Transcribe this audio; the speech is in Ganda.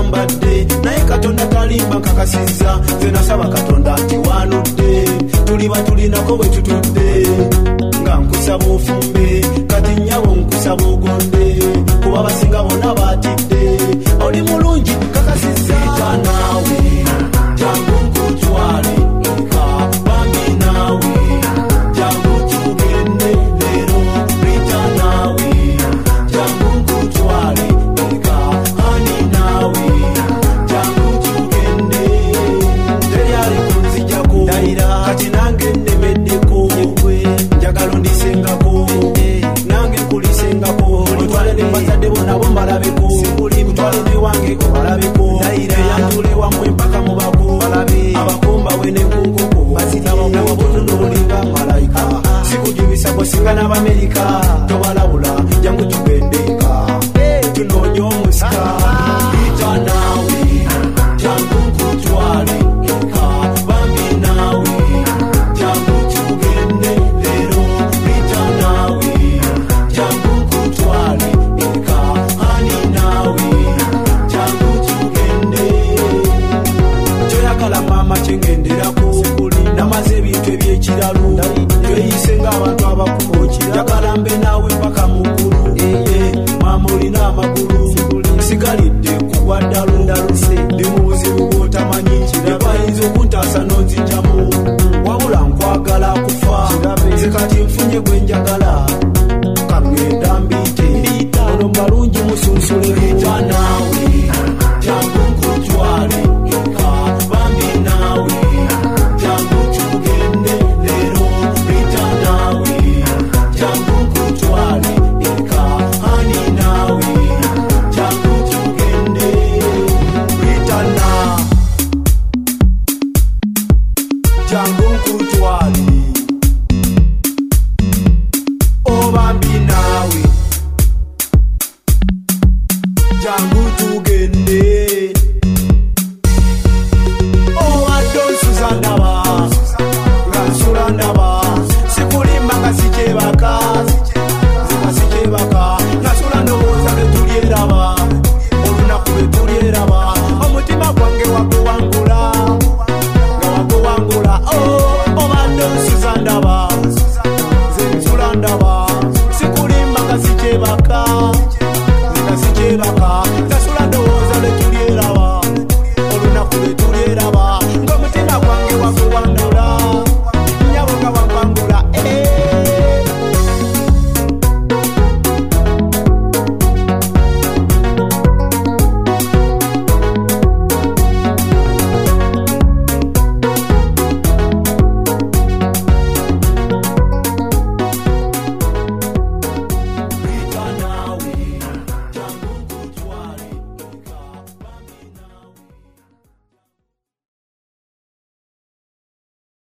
yambadde naye Katonda talimba kakasizza nze nasaba Katonda nti wanudde tuliba tulinako bwe tutudde nga nkusaba ofumbe kati nnyabo nkusaba ogonde kuba basinga bonna batidde oli mulungi kakasizza naawe jangu nkutwale eka bambi naawe jangu tugende leero rita naawe jangu nkutwale eka hani naawe jangu tugende teryali kunzijjako ndayira kati nange nnemeddeko njagala ondisengako nange nkulisengako mutwale ne bazadde bonna bo mbalabeko mutwale ne wange obalabeko eyantule wamwe mpaka mu bako abakomba we ne kunkoko nawe botunuulinga malayika sikujubisa bwesinga n'Abamerika tobalabula jangu tugendeka tunoonye omusika ita naawe jangu nkutwale eka bambi naawe jangu tugende leero ita naawe jangu nkutwale eka hani naawe jangu tugende kyoyagala maama kyengenderako namaze ebintu ebyekiralu tweyise ng'abantu abakulu njagala mbe naawe mpaka mukulu maama olina amagulu sigalidde kugwa ddalu ndi mu buzibu bw'otamanyi ebayinza okuntaasa n'onzijjamu wabula nkwagala kufa nze kati nfunye gwe njagala kangenda